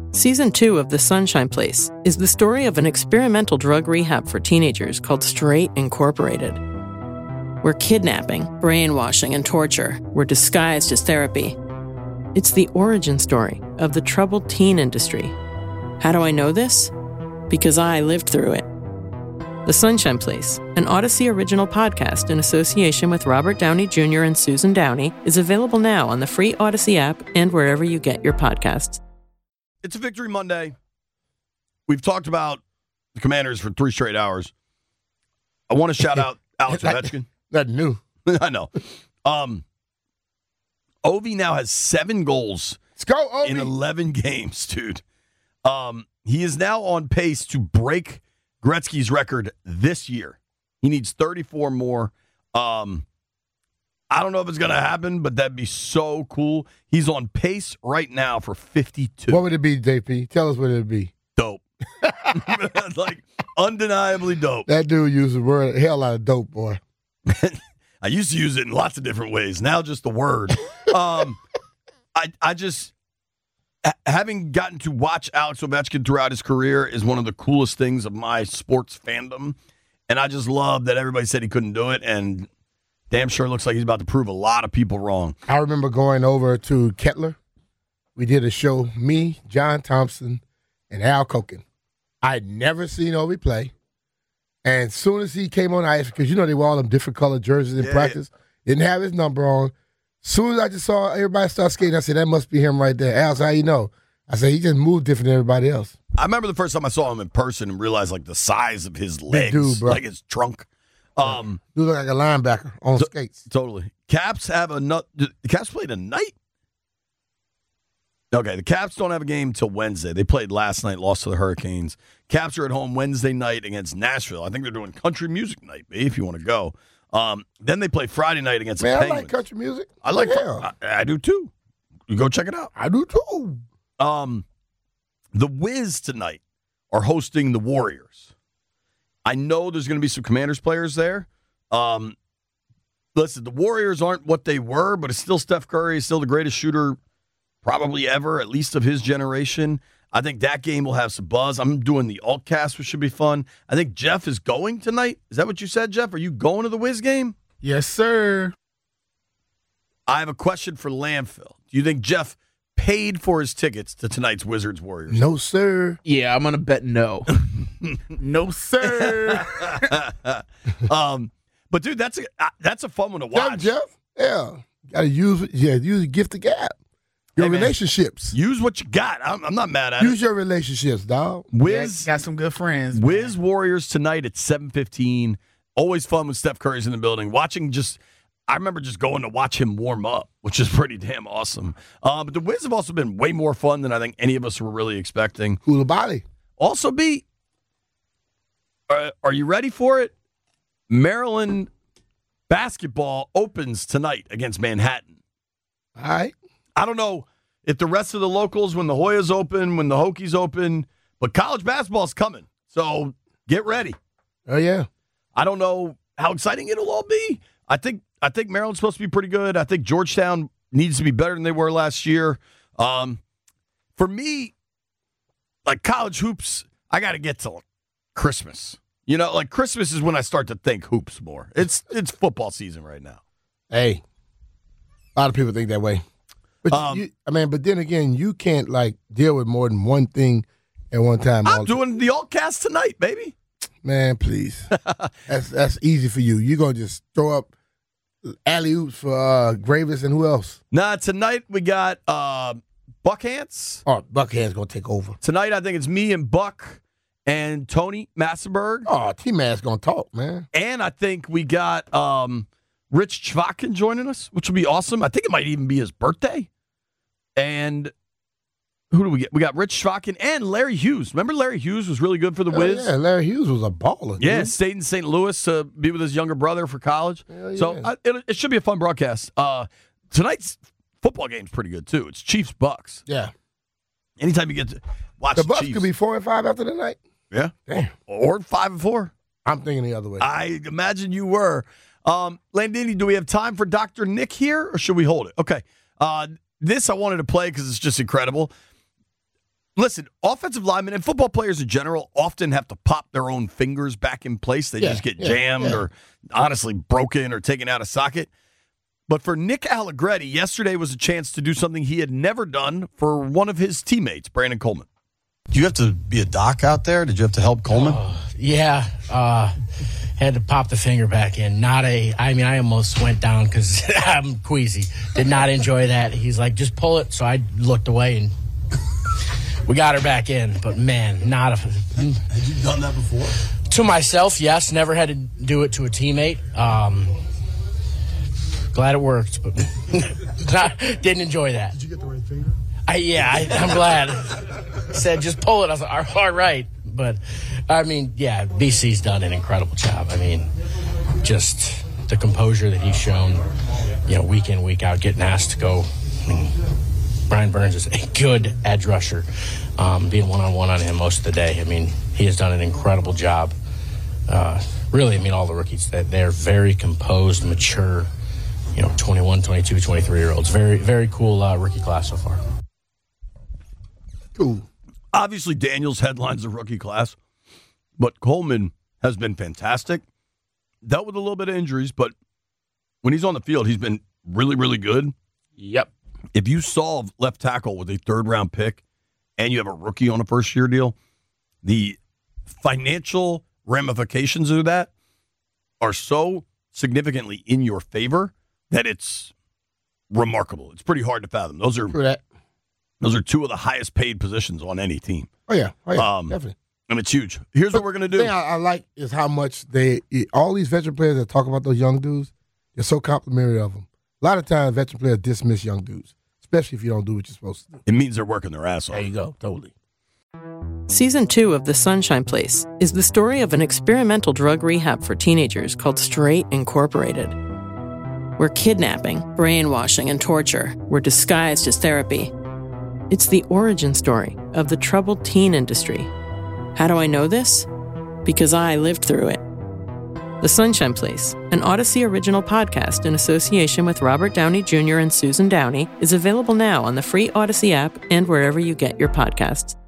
Season 2 of The Sunshine Place is the story of an experimental drug rehab for teenagers called Straight Incorporated, where kidnapping, brainwashing, and torture were disguised as therapy. It's the origin story of the troubled teen industry. How do I know this? Because I lived through it. The Sunshine Place, an Odyssey original podcast in association with Robert Downey Jr. and Susan Downey, is available now on the free Odyssey app and wherever you get your podcasts. It's a Victory Monday. We've talked about the Commanders for 3 straight hours. I want to shout out Alex Ovechkin. Nothing new. I know. Ovi now has 7 goals. Let's go, Ovi. In 11 games, dude. He is now on pace to break Gretzky's record this year. He needs 34 more. I don't know if it's going to happen, but that'd be so cool. He's on pace right now for 52. What would it be, JP? Tell us what it would be. Dope. Like, undeniably dope. That dude uses the word hell out of dope, boy. I used to use it in lots of different ways. Now just the word. I just, having gotten to watch Alex Ovechkin throughout his career is one of the coolest things of my sports fandom. And I just love that everybody said he couldn't do it, and damn sure looks like he's about to prove a lot of people wrong. I remember going over to Kettler. We did a show, me, John Thompson, and Al Koken. I'd never seen Ovi play. And as soon as he came on ice, because you know they wore all them different colored jerseys in practice, didn't have his number on. As soon as I just saw everybody start skating, I said, that must be him right there. Al said, how you know? I said, he just moved different than everybody else. I remember the first time I saw him in person and realized, like, the size of his legs, dude, bro. like his trunk. Dude look like a linebacker on skates. Totally. Caps have the Caps played tonight? Okay, the Caps don't have a game till Wednesday. They played last night, lost to the Hurricanes. Caps are at home Wednesday night against Nashville. I think they're doing country music night, if you want to go. Then they play Friday night against the Penguins. I like country music. I like I do too. You go check it out. I do too. The Wiz tonight are hosting the Warriors. I know there's going to be some Commanders players there. Listen, the Warriors aren't what they were, but it's still Steph Curry. He's still the greatest shooter probably ever, at least of his generation. I think that game will have some buzz. I'm doing the Altcast, which should be fun. I think Jeff is going tonight. Is that what you said, Jeff? Are you going to the Wiz game? Yes, sir. I have a question for Landfill. Do you think Jeff paid for his tickets to tonight's Wizards Warriors? No, sir. Yeah, I'm going to bet no. No, sir. But, dude, that's a fun one to watch. Jeff? Yeah. Got to use the gift of gab. Your relationships. Use what you got. I'm not mad at it. Use your relationships, dog. Wiz got some good friends. Wiz Warriors tonight at 7:15. Always fun when Steph Curry's in the building. I remember just going to watch him warm up, which is pretty damn awesome. But the Wiz have also been way more fun than I think any of us were really expecting. Koulibaly. Also, are you ready for it? Maryland basketball opens tonight against Manhattan. All right. I don't know if the rest of the locals, when the Hoyas open, when the Hokies open, but college basketball's coming. So get ready. Oh, yeah. I don't know how exciting it'll all be. I think Maryland's supposed to be pretty good. I think Georgetown needs to be better than they were last year. For me, like college hoops, I got to get to Christmas. You know, like Christmas is when I start to think hoops more. It's football season right now. Hey, a lot of people think that way. But but then again, you can't like deal with more than one thing at one time. I'm doing the Altcast tonight, baby. Man, please. That's easy for you. You're gonna just throw up alley-oops for Gravis and who else? Nah, tonight we got Buckhants. Oh, Buckhants gonna take over. Tonight I think it's me and Buck and Tony Massenberg. Oh, T-Mass gonna talk, man. And I think we got Rich Chvakin joining us, which will be awesome. I think it might even be his birthday. And who do we get? We got Rich Chvakin and Larry Hughes. Remember Larry Hughes was really good for the Wiz? Yeah, Larry Hughes was a baller. Yeah, dude. stayed in St. Louis to be with his younger brother for college. Yeah. So it should be a fun broadcast. Tonight's football game's pretty good, too. It's Chiefs-Bucks. Yeah. Anytime you get to watch the Bucks Chiefs. could be 4-5 after the night. Yeah. Damn. Or 5-4. I'm thinking the other way. I imagine you were. Landini, do we have time for Dr. Nick here, or should we hold it? Okay. This I wanted to play because it's just incredible. Listen, offensive linemen and football players in general often have to pop their own fingers back in place. They just get jammed or honestly broken or taken out of socket. But for Nick Allegretti, yesterday was a chance to do something he had never done for one of his teammates, Brandon Coleman. Do you have to be a doc out there? Did you have to help Coleman? Yeah. Had to pop the finger back in. I almost went down because I'm queasy. Did not enjoy that. He's like, just pull it. So I looked away and we got her back in. But, man, Had you done that before? To myself, yes. Never had to do it to a teammate. Glad it worked, but didn't enjoy that. Did you get the right finger? I'm glad. Said, just pull it. I was like, all right. But, BC's done an incredible job. I mean, just the composure that he's shown, week in, week out, getting asked to go. Brian Burns is a good edge rusher. Being one-on-one on him most of the day. I mean, he has done an incredible job. Really, all the rookies, they're very composed, mature, 21, 22, 23-year-olds. Very, very cool rookie class so far. Cool. Obviously, Daniels headlines the rookie class, but Coleman has been fantastic. Dealt with a little bit of injuries, but when he's on the field, he's been really, really good. Yep. If you solve left tackle with a third-round pick and you have a rookie on a first-year deal, the financial ramifications of that are so significantly in your favor that it's remarkable. It's pretty hard to fathom. Those are two of the highest paid positions on any team. Oh, yeah, definitely. And it's huge. Here's what we're going to do. The thing I like is how much all these veteran players that talk about those young dudes, they're so complimentary of them. A lot of times, veteran players dismiss young dudes, especially if you don't do what you're supposed to do. It means they're working their ass off. There you go, totally. Season 2 of The Sunshine Place is the story of an experimental drug rehab for teenagers called Straight Incorporated, where kidnapping, brainwashing, and torture were disguised as therapy. It's the origin story of the troubled teen industry. How do I know this? Because I lived through it. The Sunshine Place, an Odyssey original podcast in association with Robert Downey Jr. and Susan Downey, is available now on the free Odyssey app and wherever you get your podcasts.